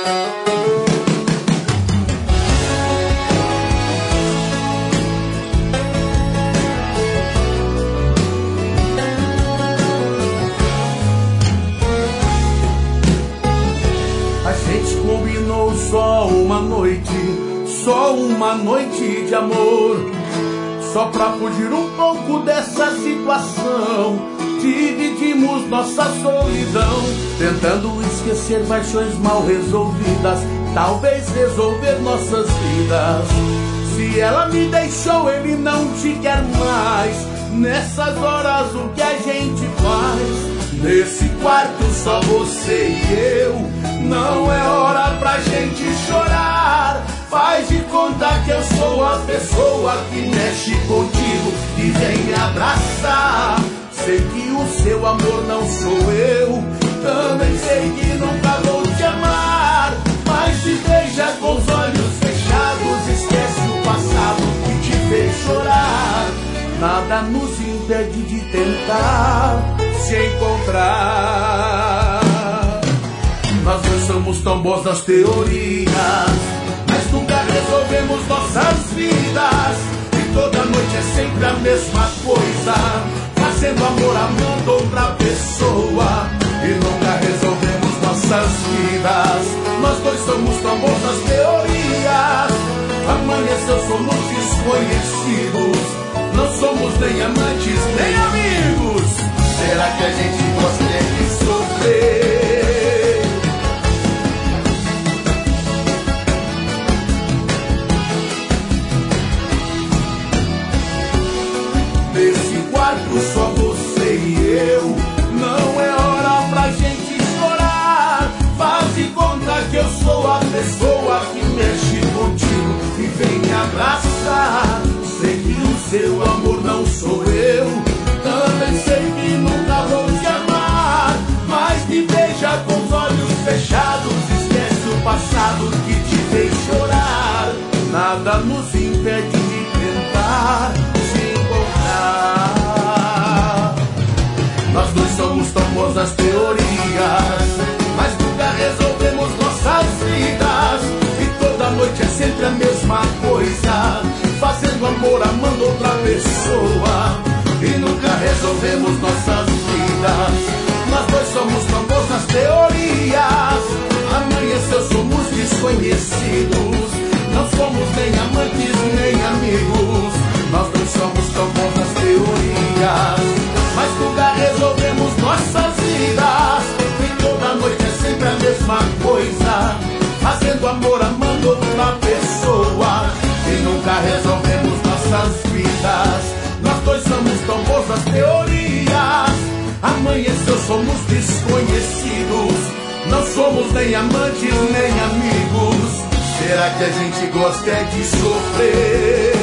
Combinou só uma noite de amor, só pra fugir um pouco dessa situação. Dividimos nossa solidão, tentando esquecer paixões mal resolvidas, talvez resolver nossas vidas. Se ela me deixou, ele não te quer mais. Nessas horas o que a gente faz? Nesse quarto só você e eu. Não é hora pra gente chorar. Faz de conta que eu sou a pessoa que mexe contigo e vem me abraçar. Sei que o seu amor não sou eu, também sei que nunca vou te amar. Mas te beija com os olhos fechados, esquece o passado que te fez chorar. Nada nos impede de tentar se encontrar. Nós dois somos tão bons nas teorias, mas nunca resolvemos nossas vidas. E toda noite é sempre a mesma coisa, fazendo amor amando outra pessoa. E nunca resolvemos nossas vidas. Nós dois somos tão bons nas teorias, amanheceu somos desconhecidos. Não somos nem amantes nem amigos. Será que a gente gosta de sofrer? Nesse quarto só você e eu. Não é hora pra gente chorar. Faz de conta que eu sou a pessoa que mexe contigo e vem me abraçar. Sei que o seu amor não sou eu, também sei que nunca vou te amar. Mas me beija com os olhos fechados, esquece o passado que te fez chorar. Nada nos impede de tentar se encontrar. Nós dois somos tão bons nas teorias, mas nunca resolvemos nossas vidas. E toda noite é sempre a mesma coisa, fazendo amor amando outra pessoa. E nunca resolvemos nossas vidas. Nós dois somos tão bons nas teorias, amanheceu somos desconhecidos. Não somos nem amantes nem amigos. Nós dois somos tão bons nas teorias, mas nunca resolvemos nossas vidas. E toda noite é sempre a mesma coisa, fazendo amor amando outra pessoa. E nunca resolvemos nossas vidas. Nós dois somos tão bons nas teorias, amanheceu somos desconhecidos. Não somos nem amantes nem amigos. Será que a gente gosta é de sofrer?